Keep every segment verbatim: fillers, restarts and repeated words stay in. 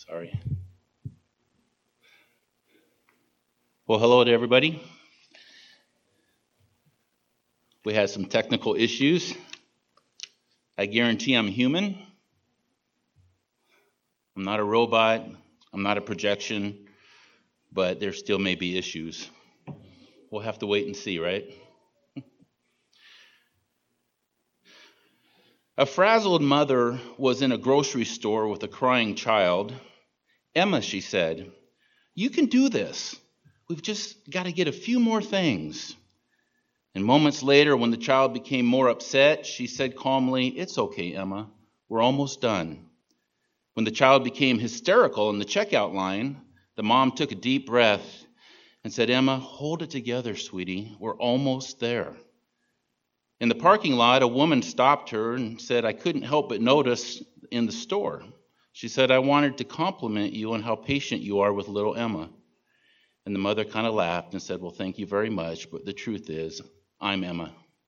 Sorry. Well, hello to everybody. We had some technical issues. I guarantee I'm human. I'm not a robot. I'm not a projection, but there still may be issues. We'll have to wait and see, right? A frazzled mother was in a grocery store with a crying child. "Emma," she said, "you can do this. We've just got to get a few more things." And moments later, when the child became more upset, she said calmly, "It's okay, Emma. We're almost done." When the child became hysterical in the checkout line, the mom took a deep breath and said, "Emma, hold it together, sweetie. We're almost there." In the parking lot, a woman stopped her and said, "I couldn't help but notice in the store." She said, "I wanted to compliment you on how patient you are with little Emma." And the mother kind of laughed and said, "Well, thank you very much, but the truth is, I'm Emma."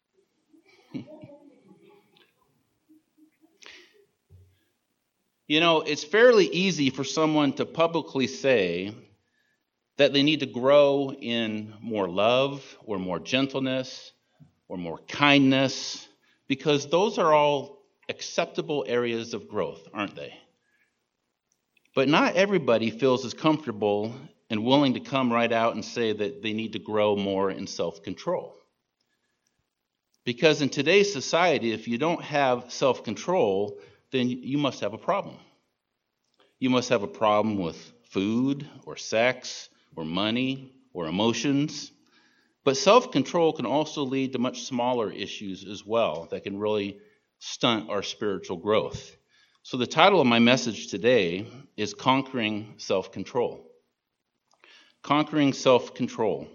You know, it's fairly easy for someone to publicly say that they need to grow in more love or more gentleness or more kindness, because those are all acceptable areas of growth, aren't they? But not everybody feels as comfortable and willing to come right out and say that they need to grow more in self-control. Because in today's society, if you don't have self-control, then you must have a problem. You must have a problem with food or sex or money or emotions. But self-control can also lead to much smaller issues as well that can really stunt our spiritual growth. So the title of my message today is Conquering Self-Control. Conquering self-control.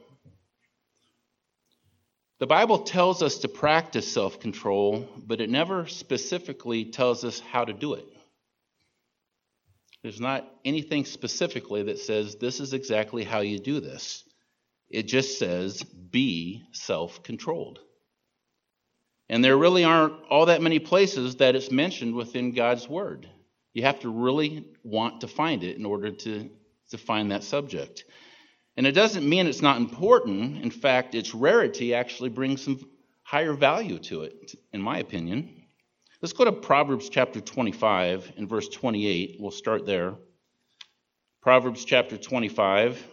The Bible tells us to practice self-control, but it never specifically tells us how to do it. There's not anything specifically that says this is exactly how you do this. It just says be self-controlled. And there really aren't all that many places that it's mentioned within God's Word. You have to really want to find it in order to, to find that subject. And it doesn't mean it's not important. In fact, its rarity actually brings some higher value to it, in my opinion. Let's go to Proverbs chapter twenty-five and verse twenty-eight. We'll start there. Proverbs chapter twenty-five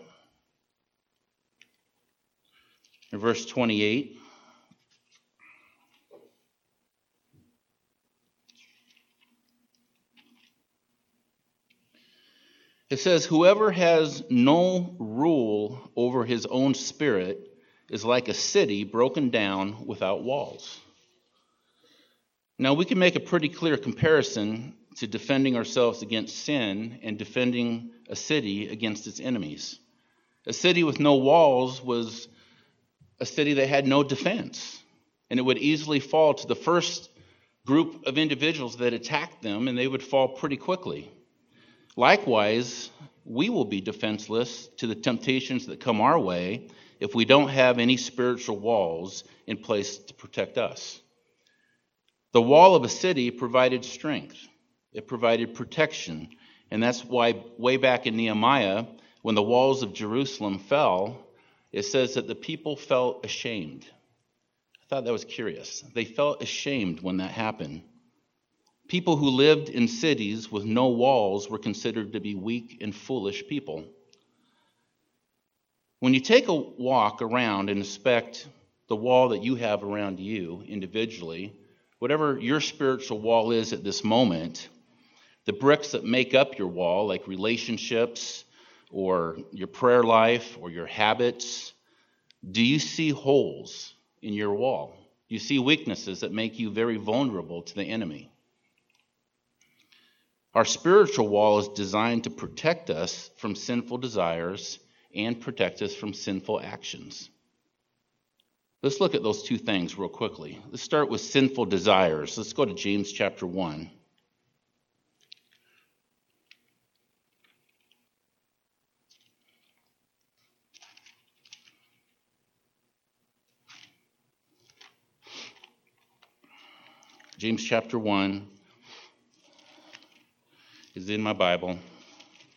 and verse twenty-eight. It says, "Whoever has no rule over his own spirit is like a city broken down without walls." Now, we can make a pretty clear comparison to defending ourselves against sin and defending a city against its enemies. A city with no walls was a city that had no defense, and it would easily fall to the first group of individuals that attacked them, and they would fall pretty quickly. Likewise, we will be defenseless to the temptations that come our way if we don't have any spiritual walls in place to protect us. The wall of a city provided strength. It provided protection. And that's why way back in Nehemiah, when the walls of Jerusalem fell, it says that the people felt ashamed. I thought that was curious. They felt ashamed when that happened. People who lived in cities with no walls were considered to be weak and foolish people. When you take a walk around and inspect the wall that you have around you individually, whatever your spiritual wall is at this moment, the bricks that make up your wall, like relationships or your prayer life or your habits, do you see holes in your wall? Do you see weaknesses that make you very vulnerable to the enemy? Our spiritual wall is designed to protect us from sinful desires and protect us from sinful actions. Let's look at those two things real quickly. Let's start with sinful desires. Let's go to James chapter one. James chapter one is in my Bible.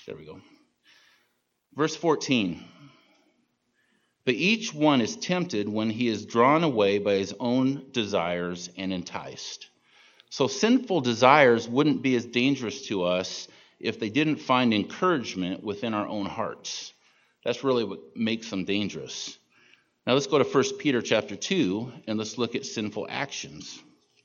There we go. Verse fourteen. But each one is tempted when he is drawn away by his own desires and enticed. So sinful desires wouldn't be as dangerous to us if they didn't find encouragement within our own hearts. That's really what makes them dangerous. Now let's go to First Peter chapter two, and let's look at sinful actions.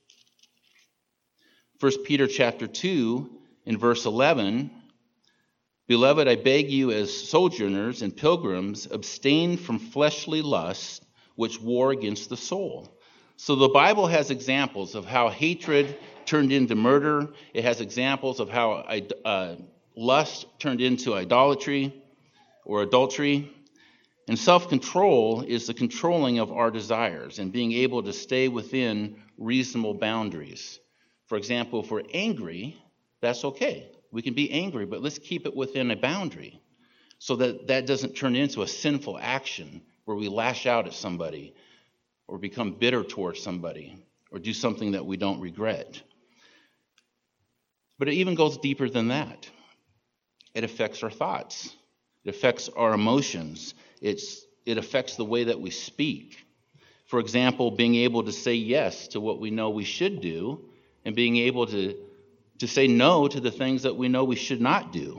First Peter chapter two, in verse eleven, Beloved, I beg you as sojourners and pilgrims, abstain from fleshly lusts which war against the soul. So the Bible has examples of how hatred turned into murder. It has examples of how uh, lust turned into idolatry or adultery. And self-control is the controlling of our desires and being able to stay within reasonable boundaries. For example, if we're angry, that's okay. We can be angry, but let's keep it within a boundary so that that doesn't turn into a sinful action where we lash out at somebody or become bitter towards somebody or do something that we don't regret. But it even goes deeper than that. It affects our thoughts. It affects our emotions. It's, it affects the way that we speak. For example, being able to say yes to what we know we should do and being able to to say no to the things that we know we should not do.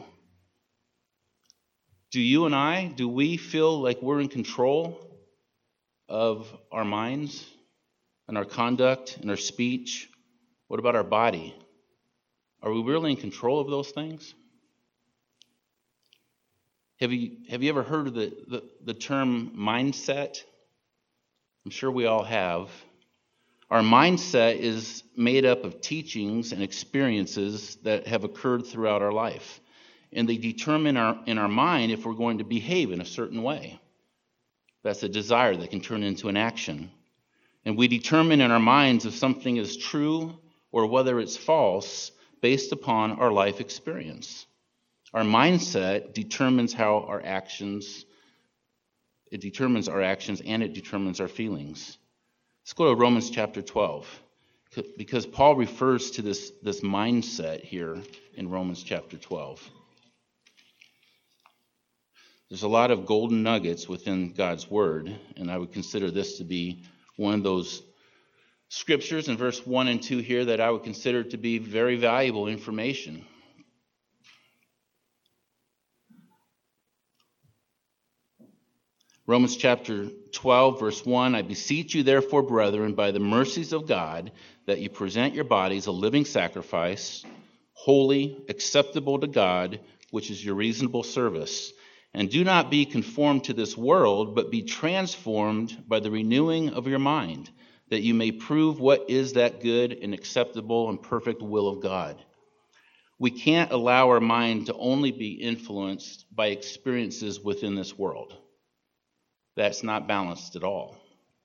Do you and I, do we feel like we're in control of our minds and our conduct and our speech? What about our body? Are we really in control of those things? Have you, have you ever heard of the, the, the term mindset? I'm sure we all have. Our mindset is made up of teachings and experiences that have occurred throughout our life. And they determine our, in our mind if we're going to behave in a certain way. That's a desire that can turn into an action. And we determine in our minds if something is true or whether it's false based upon our life experience. Our mindset determines how our actions, it determines our actions and it determines our feelings. Let's go to Romans chapter twelve, because Paul refers to this, this mindset here in Romans chapter twelve. There's a lot of golden nuggets within God's word, and I would consider this to be one of those scriptures in verse one and two here that I would consider to be very valuable information. Romans chapter twelve, verse one, I beseech you therefore, brethren, by the mercies of God, that you present your bodies a living sacrifice, holy, acceptable to God, which is your reasonable service. And do not be conformed to this world, but be transformed by the renewing of your mind, that you may prove what is that good and acceptable and perfect will of God. We can't allow our mind to only be influenced by experiences within this world. That's not balanced at all.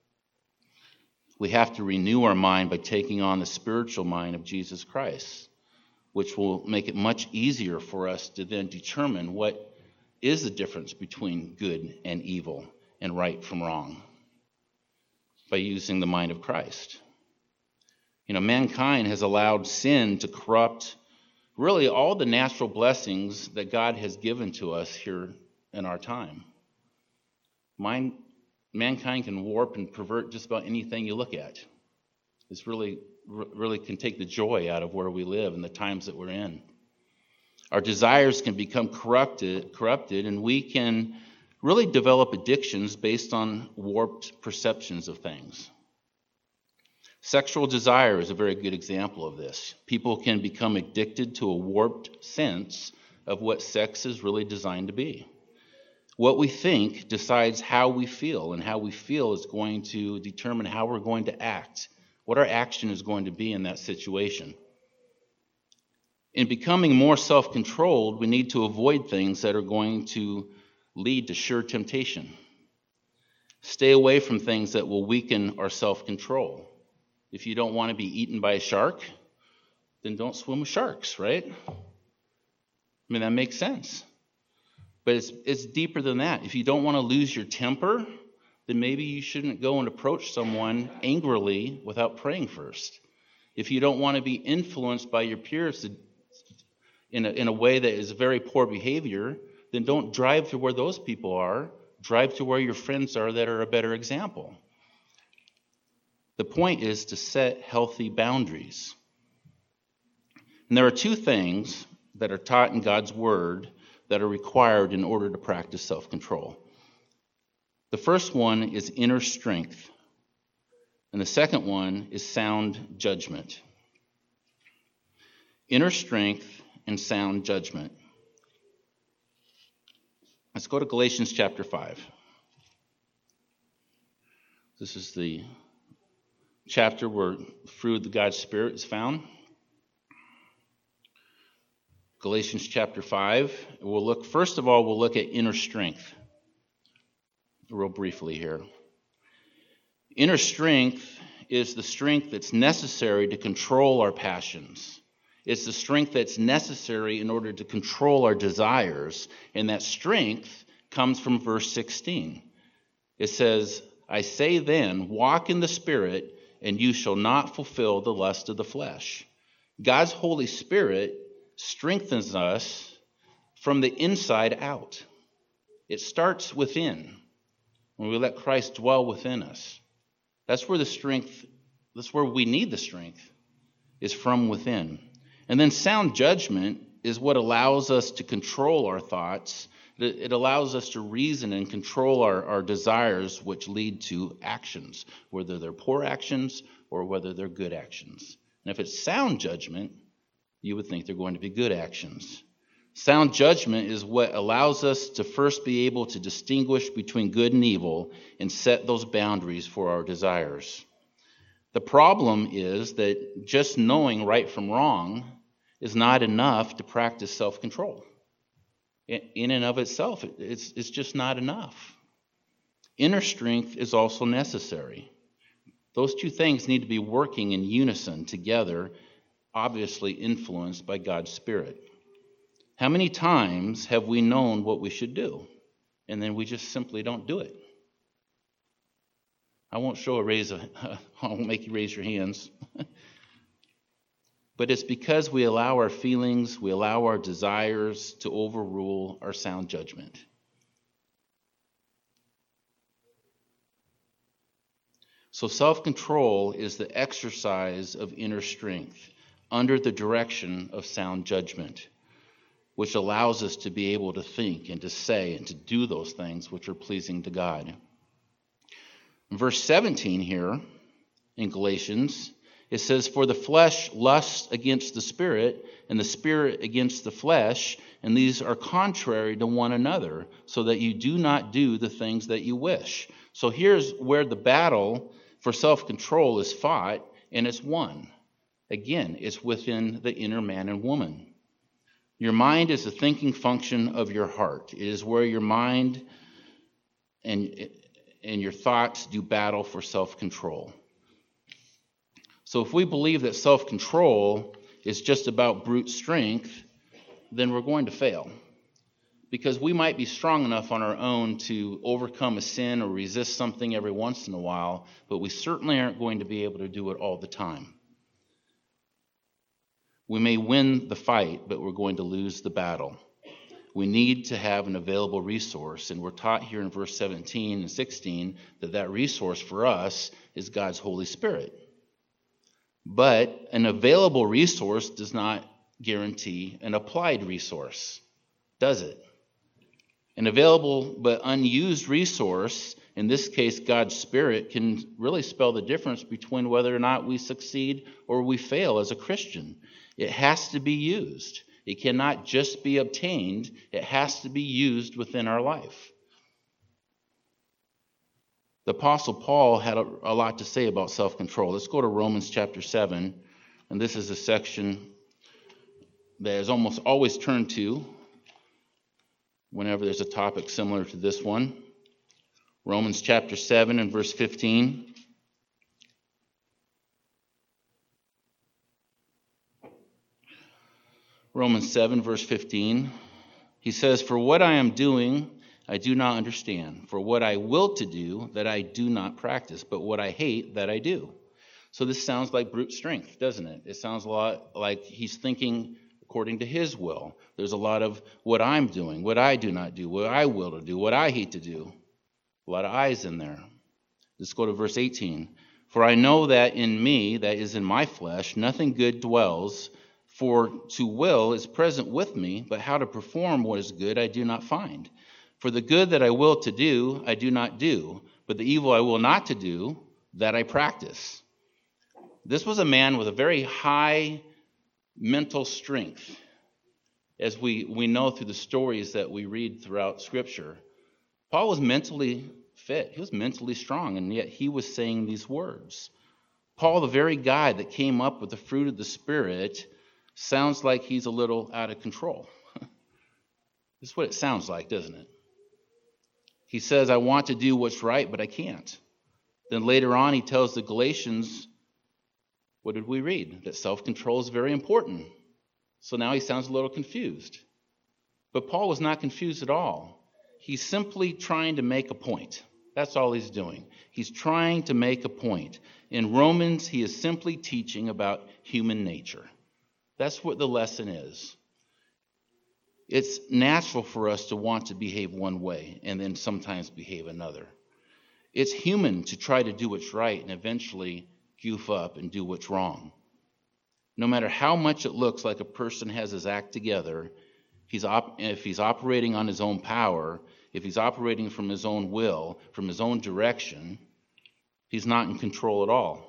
We have to renew our mind by taking on the spiritual mind of Jesus Christ, which will make it much easier for us to then determine what is the difference between good and evil and right from wrong by using the mind of Christ. You know, mankind has allowed sin to corrupt really all the natural blessings that God has given to us here in our time. Mind, mankind can warp and pervert just about anything you look at. It's really, really can take the joy out of where we live and the times that we're in. Our desires can become corrupted, corrupted, and we can really develop addictions based on warped perceptions of things. Sexual desire is a very good example of this. People can become addicted to a warped sense of what sex is really designed to be. What we think decides how we feel, and how we feel is going to determine how we're going to act, what our action is going to be in that situation. In becoming more self-controlled, we need to avoid things that are going to lead to sure temptation. Stay away from things that will weaken our self-control. If you don't want to be eaten by a shark, then don't swim with sharks, right? I mean, that makes sense. But it's it's deeper than that. If you don't want to lose your temper, then maybe you shouldn't go and approach someone angrily without praying first. If you don't want to be influenced by your peers to, in a, in a way that is very poor behavior, then don't drive to where those people are. Drive to where your friends are that are a better example. The point is to set healthy boundaries. And there are two things that are taught in God's Word that are required in order to practice self-control. The first one is inner strength, and the second one is sound judgment. Inner strength and sound judgment. Let's go to Galatians chapter five. This is the chapter where the fruit of the God's Spirit is found. Galatians chapter five. We'll look, first of all, we'll look at inner strength, real briefly here. Inner strength is the strength that's necessary to control our passions. It's the strength that's necessary in order to control our desires. And that strength comes from verse sixteen. It says, I say then, walk in the Spirit, and you shall not fulfill the lust of the flesh. God's Holy Spirit strengthens us from the inside out. It starts within, when we let Christ dwell within us. That's where the strength, that's where we need the strength, is from within. And then sound judgment is what allows us to control our thoughts. It allows us to reason and control our, our desires, which lead to actions, whether they're poor actions or whether they're good actions. And if it's sound judgment, you would think they're going to be good actions. Sound judgment is what allows us to first be able to distinguish between good and evil and set those boundaries for our desires. The problem is that just knowing right from wrong is not enough to practice self-control. In and of itself, it's, it's just not enough. Inner strength is also necessary. Those two things need to be working in unison together, obviously influenced by God's Spirit. How many times have we known what we should do, and then we just simply don't do it? I won't show a raise of, I won't make you raise your hands. But it's because we allow our feelings, we allow our desires to overrule our sound judgment. So self-control is the exercise of inner strength under the direction of sound judgment, which allows us to be able to think and to say and to do those things which are pleasing to God. In verse seventeen here in Galatians, it says, for the flesh lusts against the Spirit, and the Spirit against the flesh, and these are contrary to one another, so that you do not do the things that you wish. So here's where the battle for self-control is fought, and it's won. Again, it's within the inner man and woman. Your mind is the thinking function of your heart. It is where your mind and, and your thoughts do battle for self-control. So if we believe that self-control is just about brute strength, then we're going to fail. Because we might be strong enough on our own to overcome a sin or resist something every once in a while, but we certainly aren't going to be able to do it all the time. We may win the fight, but we're going to lose the battle. We need to have an available resource, and we're taught here in verse seventeen and sixteen that that resource for us is God's Holy Spirit. But an available resource does not guarantee an applied resource, does it? An available but unused resource, in this case God's Spirit, can really spell the difference between whether or not we succeed or we fail as a Christian. It has to be used. It cannot just be obtained. It has to be used within our life. The Apostle Paul had a, a lot to say about self-control. Let's go to Romans chapter seven, and this is a section that is almost always turned to whenever there's a topic similar to this one. Romans chapter seven and verse fifteen. Romans seven, verse fifteen. He says, for what I am doing, I do not understand. For what I will to do, that I do not practice. But what I hate, that I do. So this sounds like brute strength, doesn't it? It sounds a lot like he's thinking according to his will. There's a lot of what I'm doing, what I do not do, what I will to do, what I hate to do. A lot of I's in there. Let's go to verse eighteen. For I know that in me, that is in my flesh, nothing good dwells, for to will is present with me, but how to perform what is good I do not find. For the good that I will to do, I do not do, but the evil I will not to do, that I practice. This was a man with a very high mental strength, as we, we know through the stories that we read throughout Scripture. Paul was mentally fit. He was mentally strong, and yet he was saying these words. Paul, the very guy that came up with the fruit of the Spirit, sounds like he's a little out of control. This is what it sounds like, doesn't it? He says, I want to do what's right, but I can't. Then later on, he tells the Galatians, what did we read? That self-control is very important. So now he sounds a little confused. But Paul was not confused at all. He's simply trying to make a point. That's all he's doing. He's trying to make a point. In Romans, he is simply teaching about human nature. That's what the lesson is. It's natural for us to want to behave one way and then sometimes behave another. It's human to try to do what's right and eventually goof up and do what's wrong. No matter how much it looks like a person has his act together, he's op- if he's operating on his own power, if he's operating from his own will, from his own direction, he's not in control at all.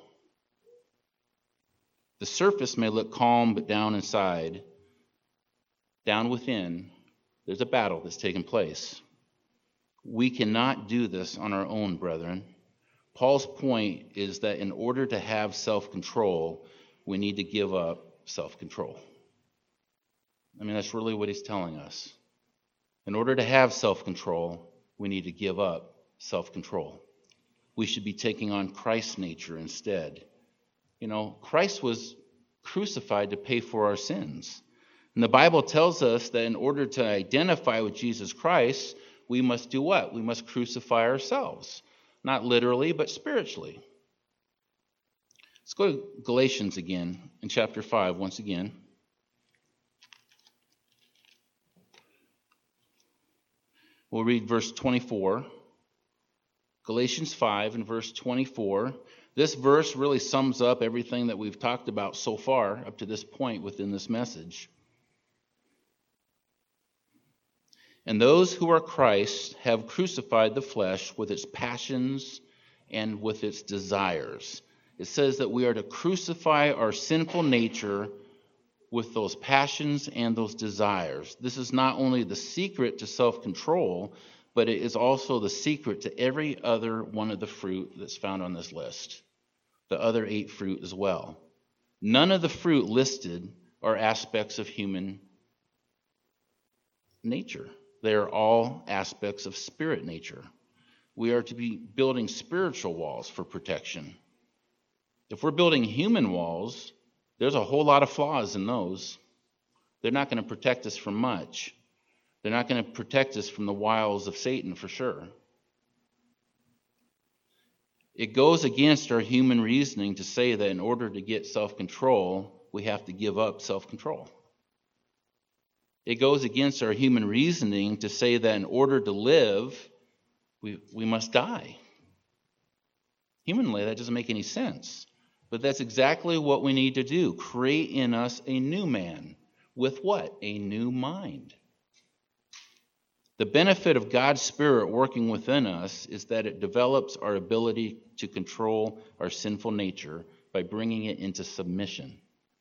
The surface may look calm, but down inside, down within, there's a battle that's taking place. We cannot do this on our own, brethren. Paul's point is that in order to have self-control, we need to give up self-control. I mean, that's really what he's telling us. In order to have self-control, we need to give up self-control. We should be taking on Christ's nature instead. You know, Christ was crucified to pay for our sins. And the Bible tells us that in order to identify with Jesus Christ, we must do what? We must crucify ourselves. Not literally, but spiritually. Let's go to Galatians again, in chapter five, once again. We'll read verse twenty-four. Galatians five and verse twenty-four. This verse really sums up everything that we've talked about so far up to this point within this message. And those who are Christ have crucified the flesh with its passions and with its desires. It says that we are to crucify our sinful nature with those passions and those desires. This is not only the secret to self-control, but it is also the secret to every other one of the fruit that's found on this list. The other eight fruit as well. None of the fruit listed are aspects of human nature. They are all aspects of spirit nature. We are to be building spiritual walls for protection. If we're building human walls, there's a whole lot of flaws in those. They're not going to protect us from much. They're not going to protect us from the wiles of Satan for sure. It goes against our human reasoning to say that in order to get self-control, we have to give up self-control. It goes against our human reasoning to say that in order to live, we, we must die. Humanly, that doesn't make any sense. But that's exactly what we need to do. Create in us a new man. With what? A new mind. The benefit of God's Spirit working within us is that it develops our ability to control our sinful nature by bringing it into submission.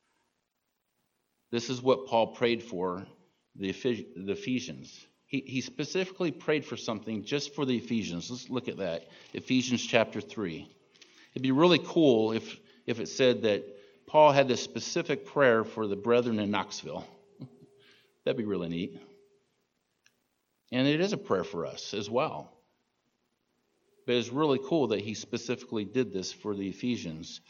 This is what Paul prayed for the Ephesians. He, he specifically prayed for something just for the Ephesians. Let's look at that. Ephesians chapter three. It'd be really cool if, if it said that Paul had this specific prayer for the brethren in Knoxville. That'd be really neat. And it is a prayer for us as well. But it's really cool that he specifically did this for the Ephesians.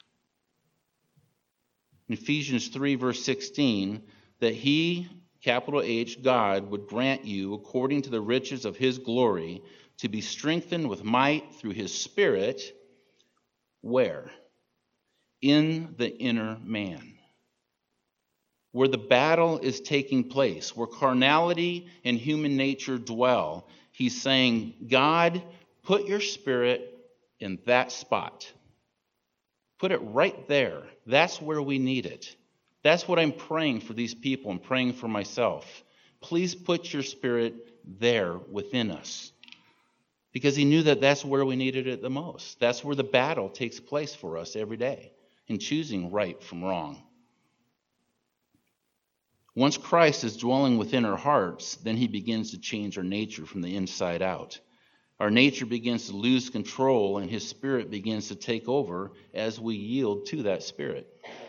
In Ephesians three, verse sixteen, that he, capital H, God, would grant you, according to the riches of his glory, to be strengthened with might through his Spirit. Where? In the inner man. where the battle is taking place, where carnality and human nature dwell. He's saying, God, put your Spirit in that spot. Put it right there. That's where we need it. That's what I'm praying for these people and praying for myself. Please put your Spirit there within us. Because he knew that that's where we needed it the most. That's where the battle takes place for us every day, in choosing right from wrong. Once Christ is dwelling within our hearts, then he begins to change our nature from the inside out. Our nature begins to lose control, and his Spirit begins to take over as we yield to that Spirit.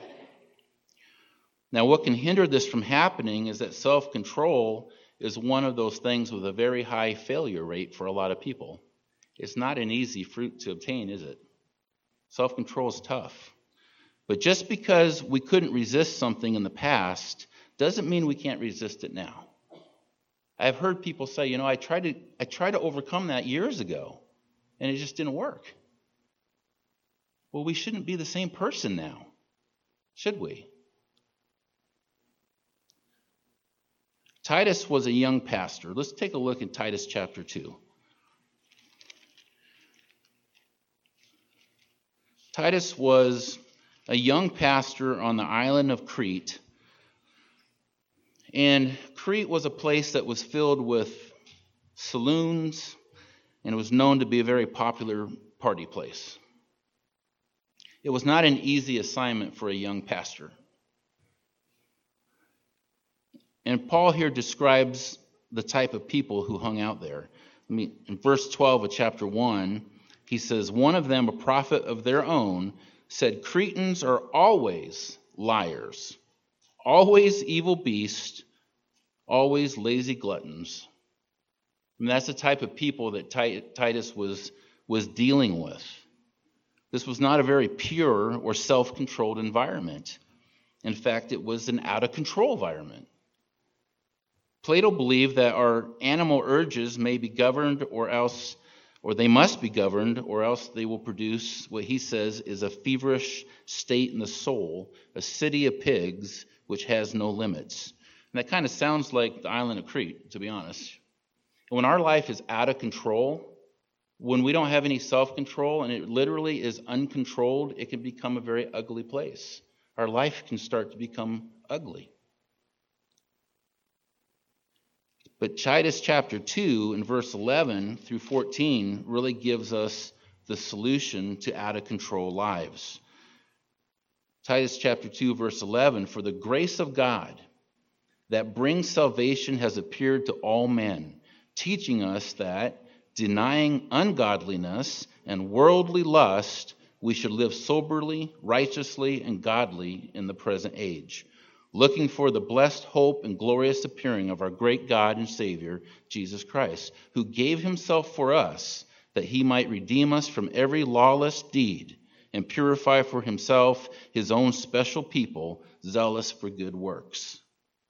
Now, what can hinder this from happening is that self-control is one of those things with a very high failure rate for a lot of people. It's not an easy fruit to obtain, is it? Self-control is tough. But just because we couldn't resist something in the past doesn't mean we can't resist it now. I've heard people say, you know, I tried to I tried to overcome that years ago, and it just didn't work. Well, we shouldn't be the same person now, should we? Titus was a young pastor. Let's take a look at Titus chapter two. Titus was a young pastor on the island of Crete. And Crete was a place that was filled with saloons, and it was known to be a very popular party place. It was not an easy assignment for a young pastor. And Paul here describes the type of people who hung out there. I mean, in verse twelve of chapter one, he says, one of them, a prophet of their own, said, Cretans are always liars, always evil beasts, always lazy gluttons. And that's the type of people that Titus was, was dealing with. This was not a very pure or self-controlled environment. In fact, it was an out-of-control environment. Plato believed that our animal urges may be governed or else, or they must be governed, or else they will produce what he says is a feverish state in the soul, a city of pigs which has no limits. And that kind of sounds like the island of Crete, to be honest. When our life is out of control, when we don't have any self-control and it literally is uncontrolled, it can become a very ugly place. Our life can start to become ugly. But Titus chapter two and verse eleven through fourteen really gives us the solution to out-of-control lives. Titus chapter two verse eleven, for the grace of God that brings salvation has appeared to all men, teaching us that, denying ungodliness and worldly lust, we should live soberly, righteously, and godly in the present age, looking for the blessed hope and glorious appearing of our great God and Savior, Jesus Christ, who gave himself for us, that he might redeem us from every lawless deed and purify for himself his own special people, zealous for good works.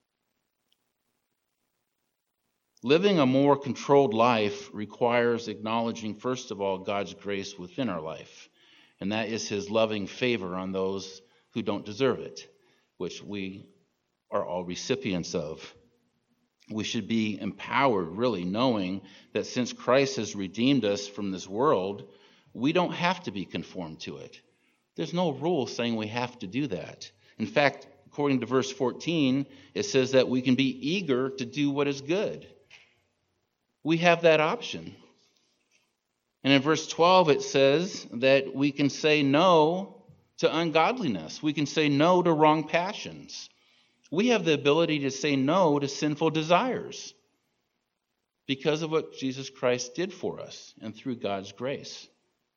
Living a more controlled life requires acknowledging, first of all, God's grace within our life, and that is his loving favor on those who don't deserve it, which we are all recipients of. We should be empowered, really, knowing that since Christ has redeemed us from this world, we don't have to be conformed to it. There's no rule saying we have to do that. In fact, according to verse fourteen, it says that we can be eager to do what is good. We have that option. And in verse twelve, it says that we can say no to ungodliness. We can say no to wrong passions. We have the ability to say no to sinful desires because of what Jesus Christ did for us and through God's grace.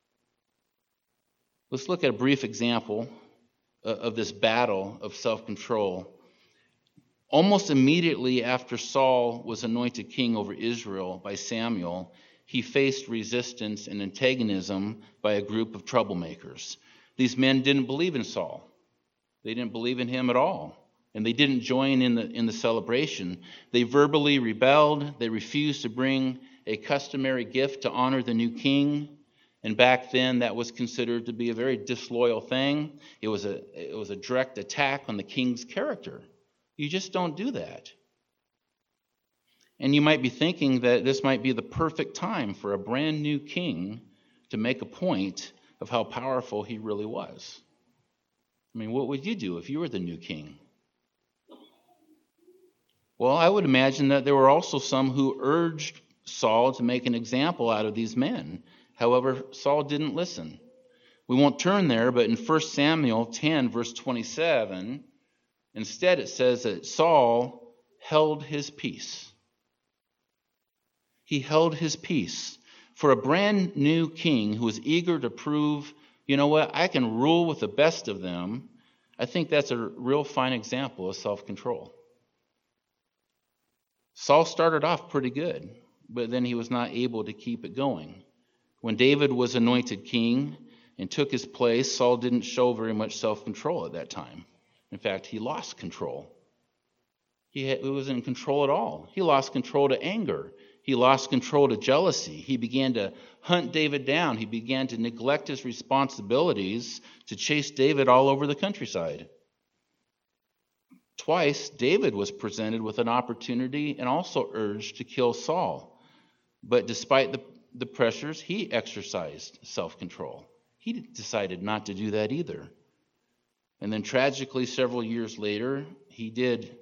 Let's look at a brief example of this battle of self-control. Almost immediately after Saul was anointed king over Israel by Samuel, he faced resistance and antagonism by a group of troublemakers. These men didn't believe in Saul. They didn't believe in him at all. And they didn't join in the in the celebration. They verbally rebelled. They refused to bring a customary gift to honor the new king. And back then, that was considered to be a very disloyal thing. It was a it was a direct attack on the king's character. You just don't do that. And you might be thinking that this might be the perfect time for a brand new king to make a point of how powerful he really was. I mean, what would you do if you were the new king? Well, I would imagine that there were also some who urged Saul to make an example out of these men. However, Saul didn't listen. We won't turn there, but in First Samuel ten, verse twenty-seven, instead it says that Saul held his peace. He held his peace. For a brand new king who was eager to prove, you know what, I can rule with the best of them, I think that's a real fine example of self-control. Saul started off pretty good, but then he was not able to keep it going. When David was anointed king and took his place, Saul didn't show very much self-control at that time. In fact, he lost control. He, had, he wasn't in control at all. He lost control to anger. He lost control to jealousy. He began to hunt David down. He began to neglect his responsibilities to chase David all over the countryside. Twice, David was presented with an opportunity and also urged to kill Saul. But despite the, the pressures, he exercised self-control. He decided not to do that either. And then tragically, several years later, he did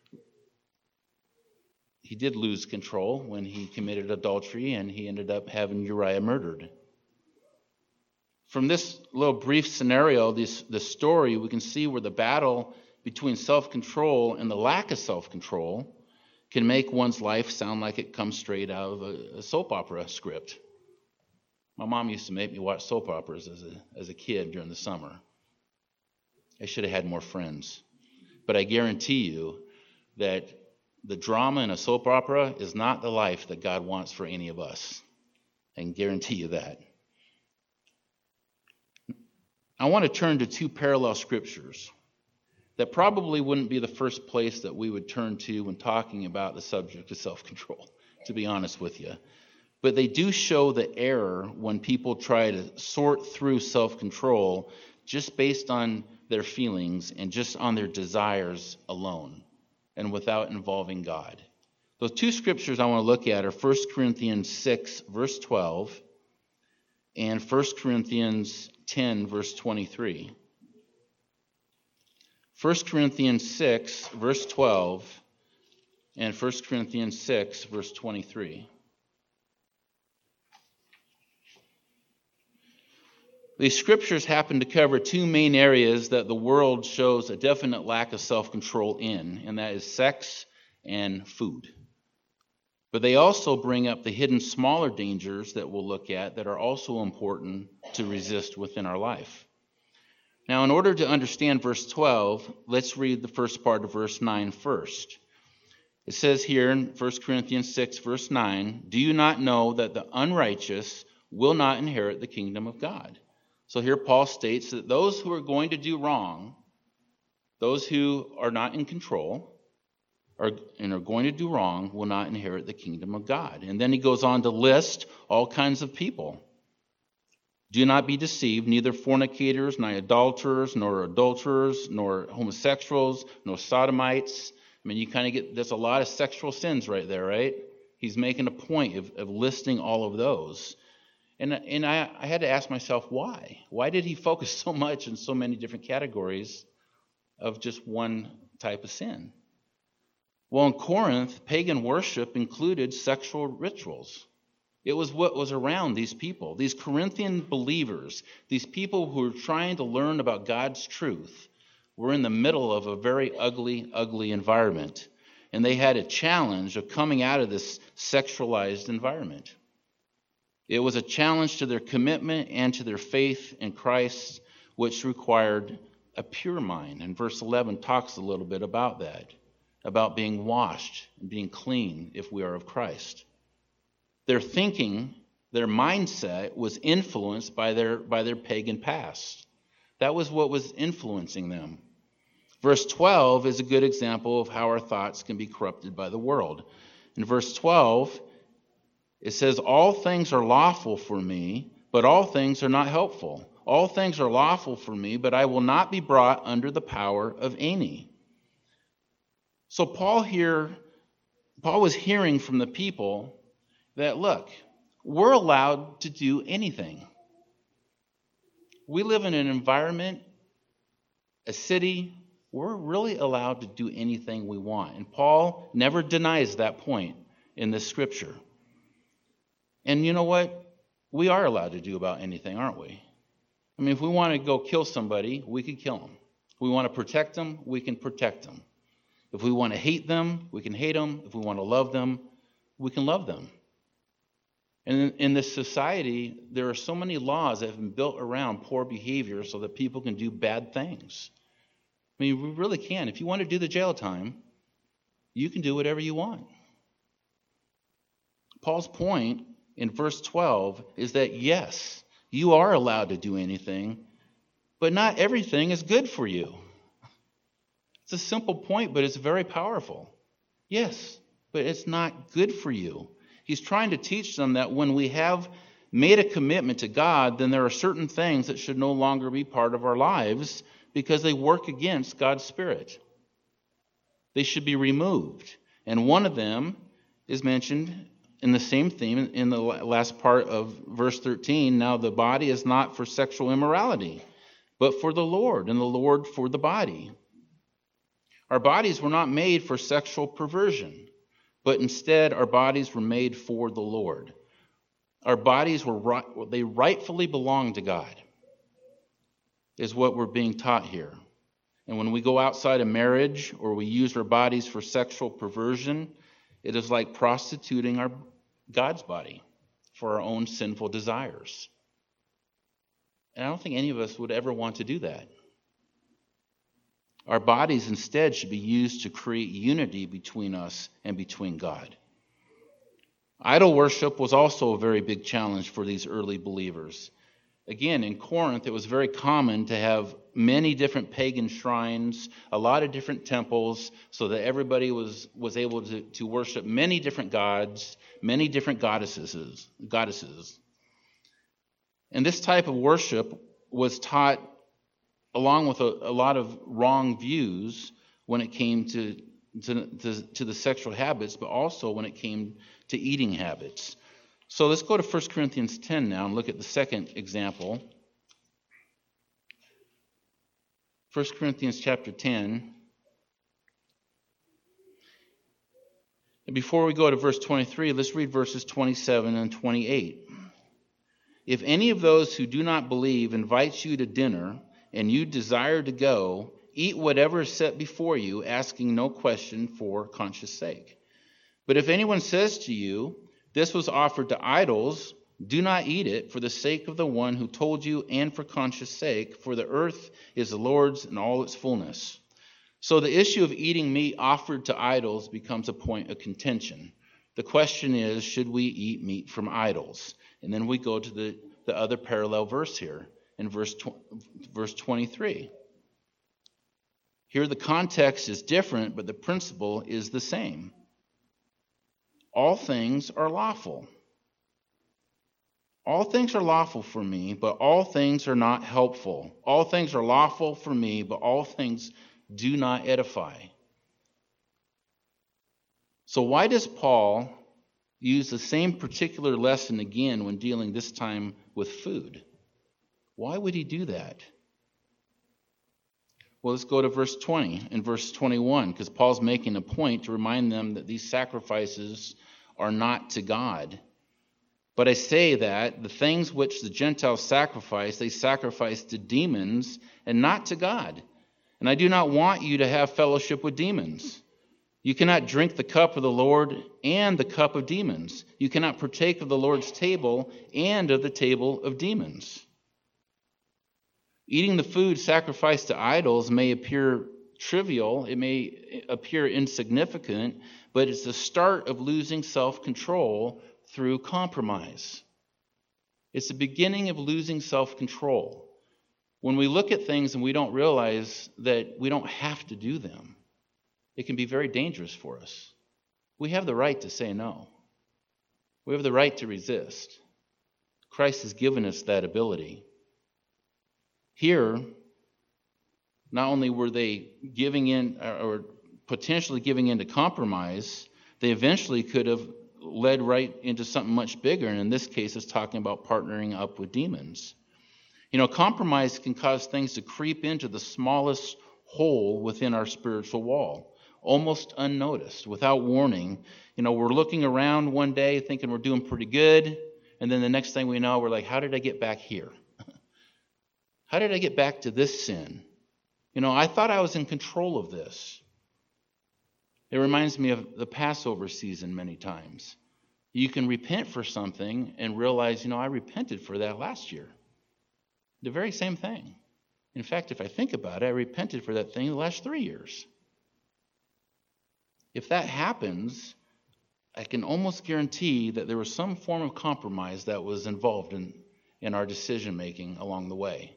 he did lose control when he committed adultery, and he ended up having Uriah murdered. From this little brief scenario, this the story, we can see where the battle between self-control and the lack of self-control can make one's life sound like it comes straight out of a, a soap opera script. My mom used to make me watch soap operas as a as a kid during the summer. I should have had more friends. But I guarantee you that the drama in a soap opera is not the life that God wants for any of us. I can guarantee you that. I want to turn to two parallel scriptures that probably wouldn't be the first place that we would turn to when talking about the subject of self-control, to be honest with you. But they do show the error when people try to sort through self-control just based on their feelings and just on their desires alone and without involving God. Those two scriptures I want to look at are First Corinthians six, verse twelve, and First Corinthians ten, verse twenty-three. First Corinthians six, verse twelve, and First Corinthians six, verse twenty-three. These scriptures happen to cover two main areas that the world shows a definite lack of self-control in, and that is sex and food. But they also bring up the hidden smaller dangers that we'll look at that are also important to resist within our life. Now, in order to understand verse twelve, let's read the first part of verse nine first. It says here in First Corinthians six, verse nine, "Do you not know that the unrighteous will not inherit the kingdom of God?" So here Paul states that those who are going to do wrong, those who are not in control are, and are going to do wrong will not inherit the kingdom of God. And then he goes on to list all kinds of people. "Do not be deceived, neither fornicators, nor idolaters, nor adulterers, nor homosexuals, nor sodomites." I mean, you kind of get, there's a lot of sexual sins right there, right? He's making a point of, of listing all of those. And, and I, I had to ask myself, why? Why did he focus so much in so many different categories of just one type of sin? Well, in Corinth, pagan worship included sexual rituals. It was what was around these people. These Corinthian believers, these people who were trying to learn about God's truth, were in the middle of a very ugly, ugly environment. And they had a challenge of coming out of this sexualized environment. It was a challenge to their commitment and to their faith in Christ, which required a pure mind. And verse eleven talks a little bit about that, about being washed and being clean if we are of Christ. Their thinking, their mindset was influenced by their, by their pagan past. That was what was influencing them. Verse twelve is a good example of how our thoughts can be corrupted by the world. In verse twelve, it says, "All things are lawful for me, but all things are not helpful. All things are lawful for me, but I will not be brought under the power of any." So Paul here, Paul was hearing from the people that, look, we're allowed to do anything. We live in an environment, a city, we're really allowed to do anything we want. And Paul never denies that point in this scripture. And you know what? We are allowed to do about anything, aren't we? I mean, if we want to go kill somebody, we can kill them. If we want to protect them, we can protect them. If we want to hate them, we can hate them. If we want to love them, we can love them. And in, in this society, there are so many laws that have been built around poor behavior so that people can do bad things. I mean, we really can. If you want to do the jail time, you can do whatever you want. Paul's point in verse twelve is that, yes, you are allowed to do anything, but not everything is good for you. It's a simple point, but it's very powerful. Yes, but it's not good for you. He's trying to teach them that when we have made a commitment to God, then there are certain things that should no longer be part of our lives because they work against God's Spirit. They should be removed. And one of them is mentioned in the same theme in the last part of verse thirteen. Now the body is not for sexual immorality, but for the Lord, and the Lord for the body. Our bodies were not made for sexual perversion, but instead our bodies were made for the Lord. Our bodies were right, they rightfully belong to God, is what we're being taught here. And when we go outside of marriage or we use our bodies for sexual perversion, it is like prostituting our God's body for our own sinful desires. And I don't think any of us would ever want to do that. Our bodies instead should be used to create unity between us and between God. Idol worship was also a very big challenge for these early believers. Again, in Corinth, it was very common to have many different pagan shrines, a lot of different temples, so that everybody was, was able to, to worship many different gods, many different goddesses, goddesses. And this type of worship was taught along with a, a lot of wrong views when it came to, to, to, to the sexual habits, but also when it came to eating habits. So let's go to First Corinthians ten now and look at the second example. First Corinthians chapter ten. And before we go to verse twenty-three, let's read verses twenty-seven and twenty-eight. If any of those who do not believe invites you to dinner, and you desire to go, eat whatever is set before you, asking no question for conscience sake. But if anyone says to you, this was offered to idols, do not eat it for the sake of the one who told you and for conscience sake, for the earth is the Lord's and all its fullness. So the issue of eating meat offered to idols becomes a point of contention. The question is, should we eat meat from idols? And then we go to the, the other parallel verse here in verse, verse twenty-three. Here the context is different, but the principle is the same. All things are lawful. All things are lawful for me, but all things are not helpful. All things are lawful for me, but all things do not edify. So why does Paul use the same particular lesson again when dealing this time with food? Why would he do that? Well, let's go to verse twenty and verse twenty-one, because Paul's making a point to remind them that these sacrifices are not to God. But I say that the things which the Gentiles sacrifice, they sacrifice to demons and not to God. And I do not want you to have fellowship with demons. You cannot drink the cup of the Lord and the cup of demons. You cannot partake of the Lord's table and of the table of demons. Eating the food sacrificed to idols may appear trivial, it may appear insignificant, but it's the start of losing self-control through compromise. It's the beginning of losing self-control. When we look at things and we don't realize that we don't have to do them, it can be very dangerous for us. We have the right to say no. We have the right to resist. Christ has given us that ability. Here, not only were they giving in or potentially giving into compromise, they eventually could have led right into something much bigger. And in this case, it's talking about partnering up with demons. You know, compromise can cause things to creep into the smallest hole within our spiritual wall, almost unnoticed, without warning. You know, we're looking around one day thinking we're doing pretty good, and then the next thing we know, we're like, how did I get back here? How did I get back to this sin? You know, I thought I was in control of this. It reminds me of the Passover season many times. You can repent for something and realize, you know, I repented for that last year. The very same thing. In fact, if I think about it, I repented for that thing the last three years. If that happens, I can almost guarantee that there was some form of compromise that was involved in, in our decision making along the way.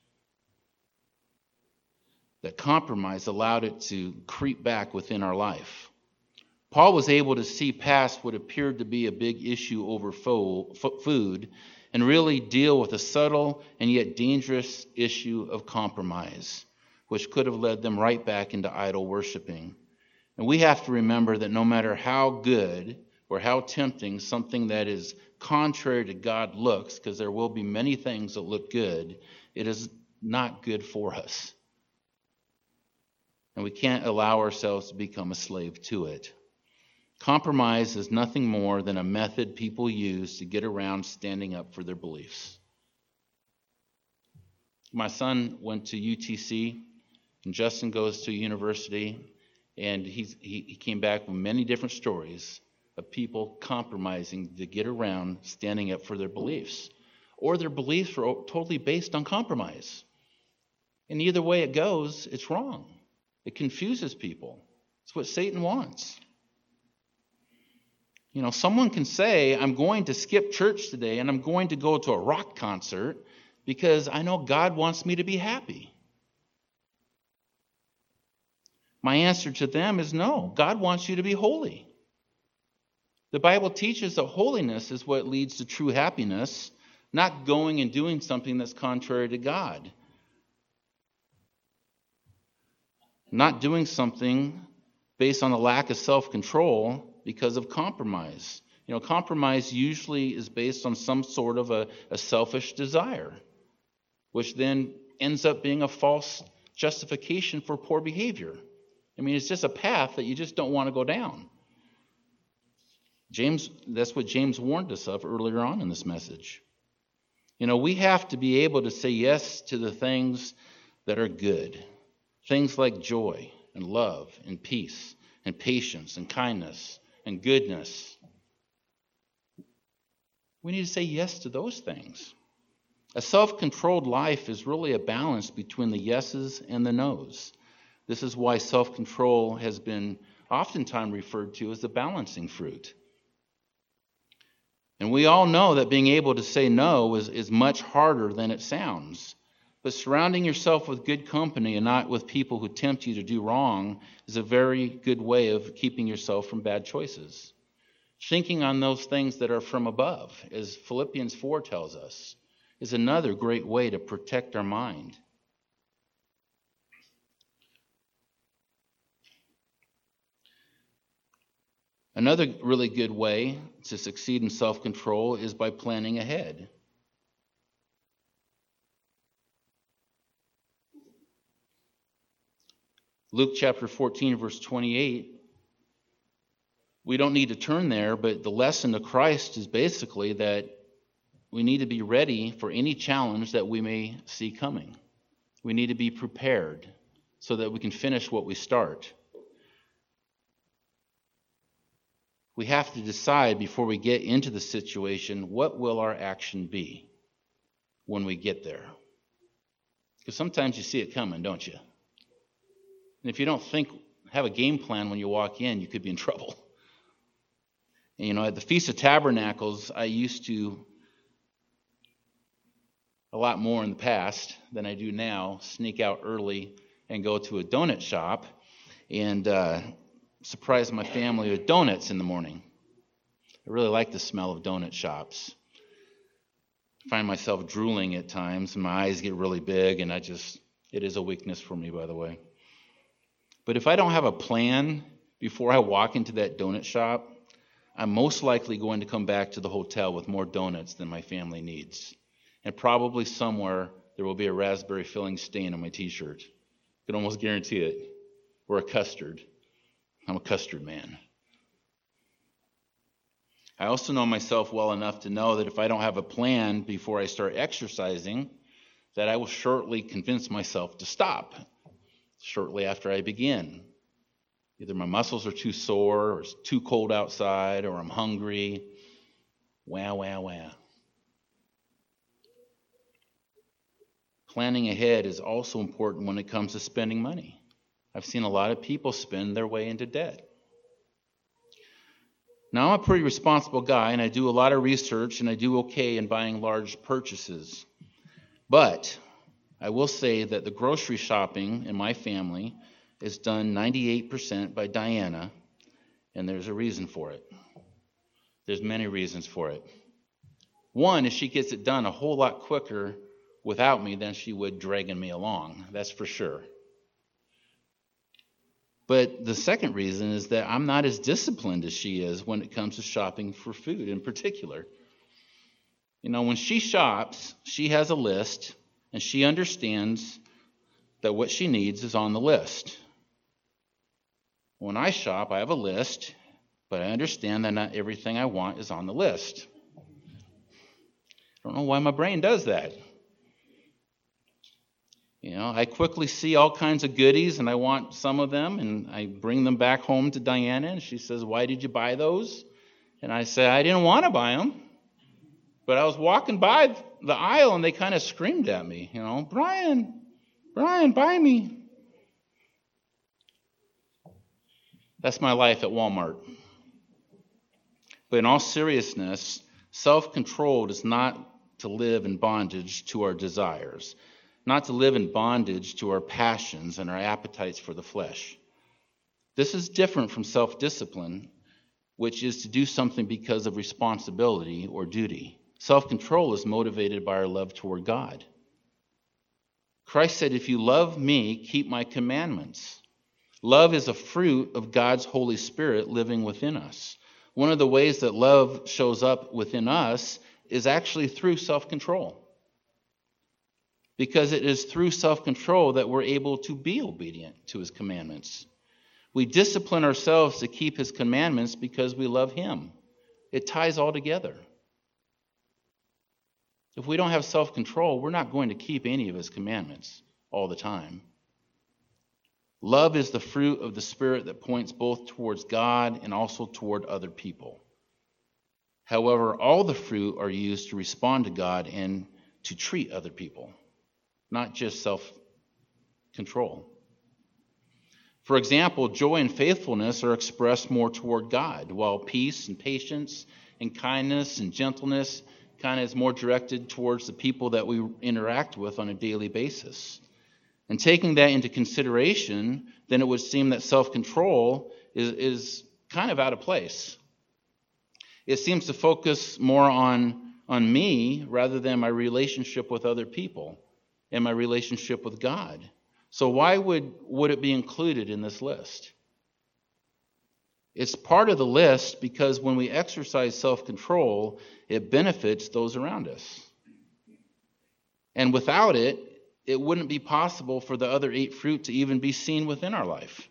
That compromise allowed it to creep back within our life. Paul was able to see past what appeared to be a big issue over fo- f- food and really deal with a subtle and yet dangerous issue of compromise, which could have led them right back into idol worshiping. And we have to remember that no matter how good or how tempting something that is contrary to God looks, because there will be many things that look good, it is not good for us. And we can't allow ourselves to become a slave to it. Compromise is nothing more than a method people use to get around standing up for their beliefs. My son went to U T C, and Justin goes to university, and he's, he, he came back with many different stories of people compromising to get around standing up for their beliefs. Or their beliefs were totally based on compromise. And either way it goes, it's wrong. It confuses people. It's what Satan wants. You know, someone can say, I'm going to skip church today and I'm going to go to a rock concert because I know God wants me to be happy. My answer to them is no. God wants you to be holy. The Bible teaches that holiness is what leads to true happiness, not going and doing something that's contrary to God. Not doing something based on a lack of self-control because of compromise. You know, compromise usually is based on some sort of a, a selfish desire, which then ends up being a false justification for poor behavior. I mean, it's just a path that you just don't want to go down. James, that's what James warned us of earlier on in this message. You know, we have to be able to say yes to the things that are good. Things like joy and love and peace and patience and kindness and goodness. We need to say yes to those things. A self-controlled life is really a balance between the yeses and the nos. This is why self-control has been oftentimes referred to as the balancing fruit. And we all know that being able to say no is, is much harder than it sounds. But surrounding yourself with good company and not with people who tempt you to do wrong is a very good way of keeping yourself from bad choices. Thinking on those things that are from above, as Philippians four tells us, is another great way to protect our mind. Another really good way to succeed in self-control is by planning ahead. Luke chapter fourteen, verse twenty-eight. We don't need to turn there, but the lesson of Christ is basically that we need to be ready for any challenge that we may see coming. We need to be prepared so that we can finish what we start. We have to decide before we get into the situation, what will our action be when we get there? Because sometimes you see it coming, don't you? And if you don't think, have a game plan when you walk in, you could be in trouble. And, you know, at the Feast of Tabernacles, I used to, a lot more in the past than I do now, sneak out early and go to a donut shop and uh, surprise my family with donuts in the morning. I really like the smell of donut shops. I find myself drooling at times, and my eyes get really big, and I just, it is a weakness for me, by the way. But if I don't have a plan before I walk into that donut shop, I'm most likely going to come back to the hotel with more donuts than my family needs. And probably somewhere there will be a raspberry filling stain on my t-shirt. I can almost guarantee it. Or a custard. I'm a custard man. I also know myself well enough to know that if I don't have a plan before I start exercising, that I will shortly convince myself to stop shortly after I begin. Either my muscles are too sore, or it's too cold outside, or I'm hungry. Wah, wah, wah. Planning ahead is also important when it comes to spending money. I've seen a lot of people spend their way into debt. Now, I'm a pretty responsible guy, and I do a lot of research, and I do okay in buying large purchases. But I will say that the grocery shopping in my family is done ninety-eight percent by Diana, and there's a reason for it. There's many reasons for it. One is she gets it done a whole lot quicker without me than she would dragging me along. That's for sure. But the second reason is that I'm not as disciplined as she is when it comes to shopping for food in particular. You know, when she shops, she has a list, and she understands that what she needs is on the list. When I shop, I have a list, but I understand that not everything I want is on the list. I don't know why my brain does that. You know, I quickly see all kinds of goodies, and I want some of them, and I bring them back home to Diana, and she says, "Why did you buy those?" And I say, "I didn't want to buy them, but I was walking by the aisle, and they kind of screamed at me, you know, Brian, Brian, buy me." That's my life at Walmart. But in all seriousness, self-control is not to live in bondage to our desires, not to live in bondage to our passions and our appetites for the flesh. This is different from self-discipline, which is to do something because of responsibility or duty. Self-control is motivated by our love toward God. Christ said, "If you love me, keep my commandments." Love is a fruit of God's Holy Spirit living within us. One of the ways that love shows up within us is actually through self-control. Because it is through self-control that we're able to be obedient to his commandments. We discipline ourselves to keep his commandments because we love him. It ties all together. If we don't have self-control, we're not going to keep any of his commandments all the time. Love is the fruit of the Spirit that points both towards God and also toward other people. However, all the fruit are used to respond to God and to treat other people, not just self-control. For example, joy and faithfulness are expressed more toward God, while peace and patience and kindness and gentleness kind of is more directed towards the people that we interact with on a daily basis. And taking that into consideration, then it would seem that self-control is, is kind of out of place. It seems to focus more on, on me rather than my relationship with other people and my relationship with God. So why would, would it be included in this list? It's part of the list because when we exercise self-control, it benefits those around us. And without it, it wouldn't be possible for the other eight fruit to even be seen within our life.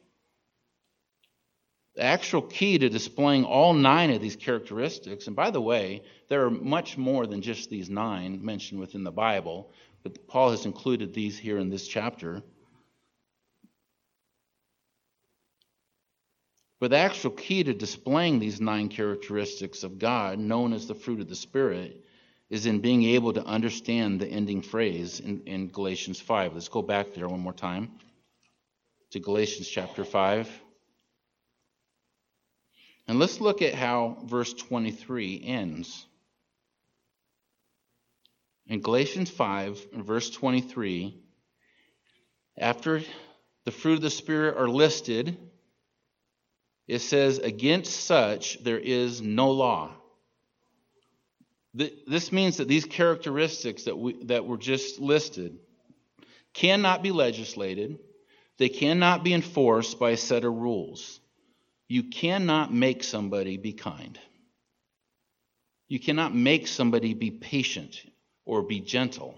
The actual key to displaying all nine of these characteristics, and by the way, there are much more than just these nine mentioned within the Bible, but Paul has included these here in this chapter. But the actual key to displaying these nine characteristics of God, known as the fruit of the Spirit, is in being able to understand the ending phrase in, in Galatians five. Let's go back there one more time to Galatians chapter five. And let's look at how verse twenty-three ends. In Galatians five, verse twenty-three, after the fruit of the Spirit are listed, it says, "Against such there is no law." This means that these characteristics that we that were just listed cannot be legislated. They cannot be enforced by a set of rules. You cannot make somebody be kind. You cannot make somebody be patient or be gentle.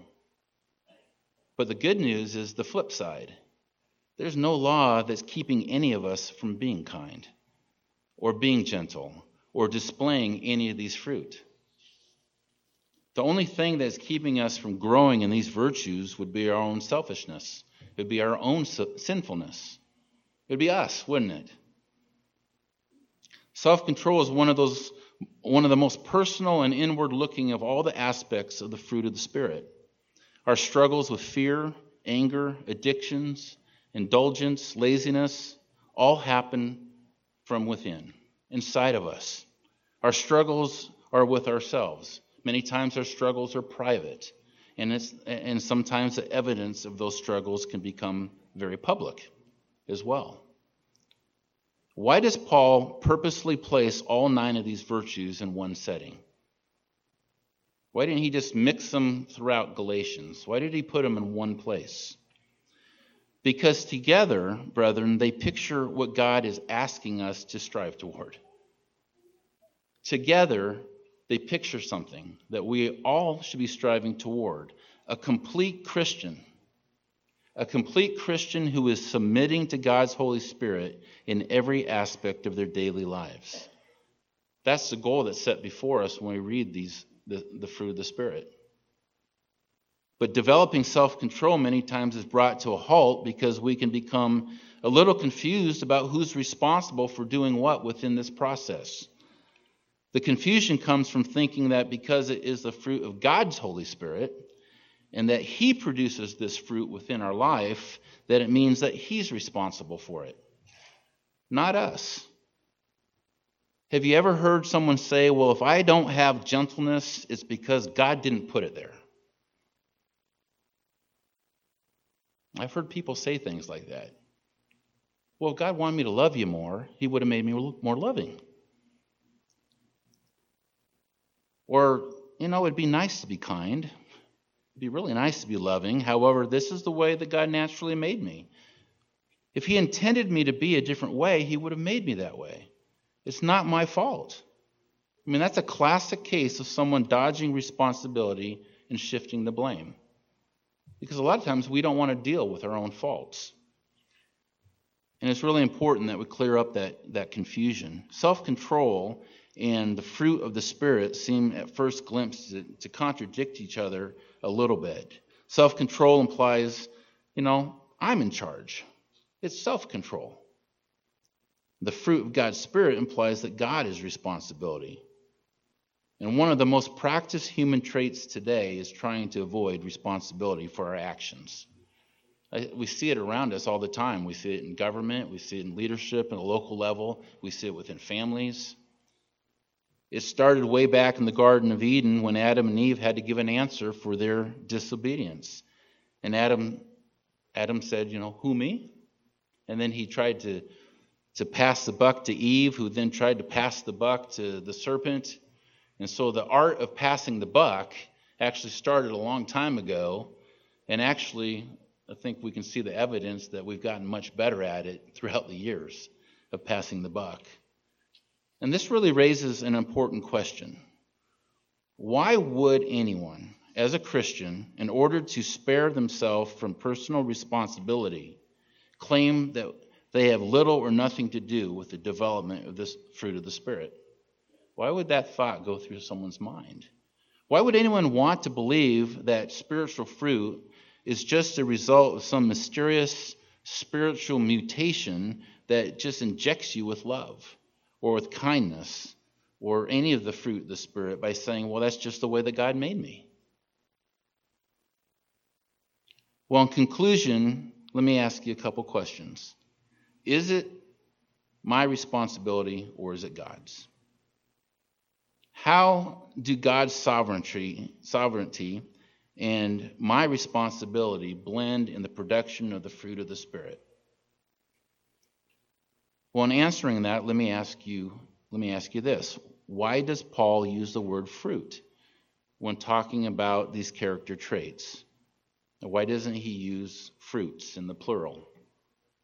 But the good news is the flip side. There's no law that's keeping any of us from being kind or being gentle or displaying any of these fruit. The only thing that's keeping us from growing in these virtues would be our own selfishness. It would be our own sinfulness. It would be us, wouldn't it? Self-control is one of those, one of the most personal and inward-looking of all the aspects of the fruit of the Spirit. Our struggles with fear, anger, addictions, indulgence, laziness, all happen from within, inside of us. Our struggles are with ourselves. Many times our struggles are private, and it's, and sometimes the evidence of those struggles can become very public as well. Why does Paul purposely place all nine of these virtues in one setting? Why didn't he just mix them throughout Galatians? Why did he put them in one place? Because together, brethren, they picture what God is asking us to strive toward. Together, they picture something that we all should be striving toward. A complete Christian. A complete Christian who is submitting to God's Holy Spirit in every aspect of their daily lives. That's the goal that's set before us when we read these the, the fruit of the Spirit. But developing self-control many times is brought to a halt because we can become a little confused about who's responsible for doing what within this process. The confusion comes from thinking that because it is the fruit of God's Holy Spirit and that He produces this fruit within our life, that it means that He's responsible for it, not us. Have you ever heard someone say, well, if I don't have gentleness, it's because God didn't put it there? I've heard people say things like that. Well, if God wanted me to love you more, He would have made me more loving. Or, you know, it'd be nice to be kind. It'd be really nice to be loving. However, this is the way that God naturally made me. If He intended me to be a different way, He would have made me that way. It's not my fault. I mean, that's a classic case of someone dodging responsibility and shifting the blame. Because a lot of times we don't want to deal with our own faults. And it's really important that we clear up that, that confusion. Self-control and the fruit of the Spirit seem at first glimpse to, to contradict each other a little bit. Self-control implies, you know, I'm in charge. It's self-control. The fruit of God's Spirit implies that God is responsibility. And one of the most practiced human traits today is trying to avoid responsibility for our actions. We see it around us all the time. We see it in government. We see it in leadership at a local level. We see it within families. It started way back in the Garden of Eden when Adam and Eve had to give an answer for their disobedience. And Adam, Adam said, you know, who, me? And then he tried to, to pass the buck to Eve, who then tried to pass the buck to the serpent. And so the art of passing the buck actually started a long time ago. And actually, I think we can see the evidence that we've gotten much better at it throughout the years of passing the buck. And this really raises an important question. Why would anyone, as a Christian, in order to spare themselves from personal responsibility, claim that they have little or nothing to do with the development of this fruit of the Spirit? Why would that thought go through someone's mind? Why would anyone want to believe that spiritual fruit is just a result of some mysterious spiritual mutation that just injects you with love or with kindness or any of the fruit of the Spirit by saying, well, that's just the way that God made me? Well, in conclusion, let me ask you a couple questions. Is it my responsibility or is it God's? How do God's sovereignty, sovereignty and my responsibility blend in the production of the fruit of the Spirit? Well, in answering that, let me ask you, let me ask you this. Why does Paul use the word fruit when talking about these character traits? Why doesn't he use fruits in the plural?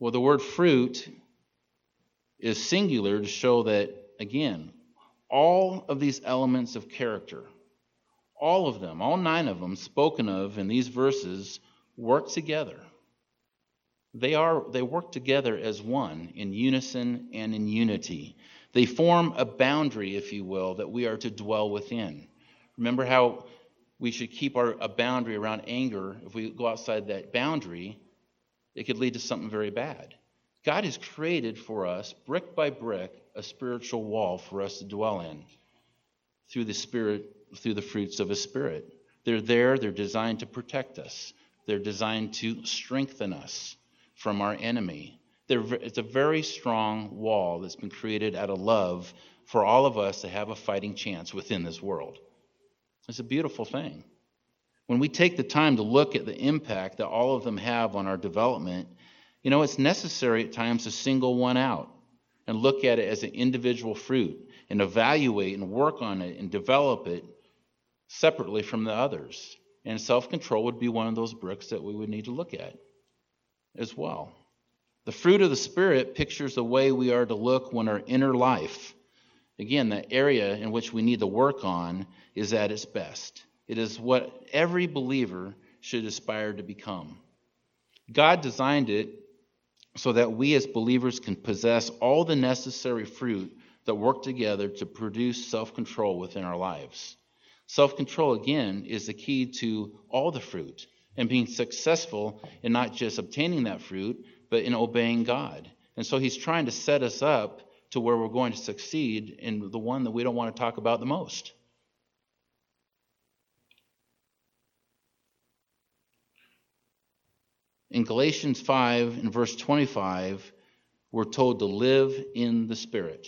Well, the word fruit is singular to show that, again, all of these elements of character, all of them, all nine of them spoken of in these verses, work together. They are they work together as one, in unison and in unity. They form a boundary, if you will, that we are to dwell within. Remember how we should keep our a boundary around anger. If we go outside that boundary, it could lead to something very bad. God has created for us, brick by brick, a spiritual wall for us to dwell in through the Spirit, through the fruits of His Spirit. They're there. They're designed to protect us. They're designed to strengthen us from our enemy. They're, it's a very strong wall that's been created out of love for all of us to have a fighting chance within this world. It's a beautiful thing. When we take the time to look at the impact that all of them have on our development, you know, it's necessary at times to single one out and look at it as an individual fruit and evaluate and work on it and develop it separately from the others. And self-control would be one of those bricks that we would need to look at as well. The fruit of the Spirit pictures the way we are to look when our inner life, again, the area in which we need to work on, is at its best. It is what every believer should aspire to become. God designed it so that we as believers can possess all the necessary fruit that work together to produce self-control within our lives. Self-control, again, is the key to all the fruit and being successful in not just obtaining that fruit, but in obeying God. And so He's trying to set us up to where we're going to succeed in the one that we don't want to talk about the most. In Galatians five, in verse twenty-five, we're told to live in the Spirit.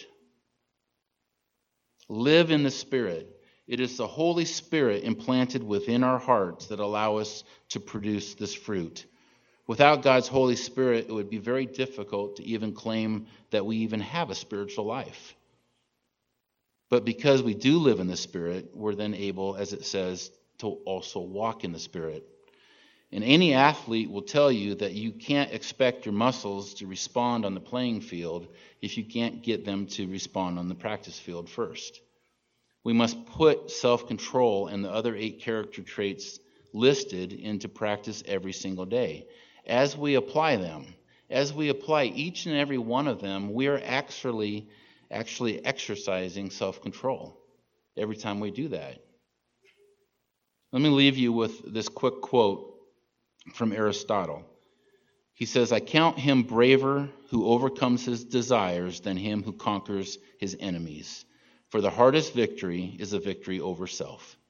Live in the Spirit. It is the Holy Spirit implanted within our hearts that allow us to produce this fruit. Without God's Holy Spirit, it would be very difficult to even claim that we even have a spiritual life. But because we do live in the Spirit, we're then able, as it says, to also walk in the Spirit. And any athlete will tell you that you can't expect your muscles to respond on the playing field if you can't get them to respond on the practice field first. We must put self-control and the other eight character traits listed into practice every single day. As we apply them, as we apply each and every one of them, we are actually, actually exercising self-control every time we do that. Let me leave you with this quick quote from Aristotle. He says, "I count him braver who overcomes his desires than him who conquers his enemies. For the hardest victory is a victory over self."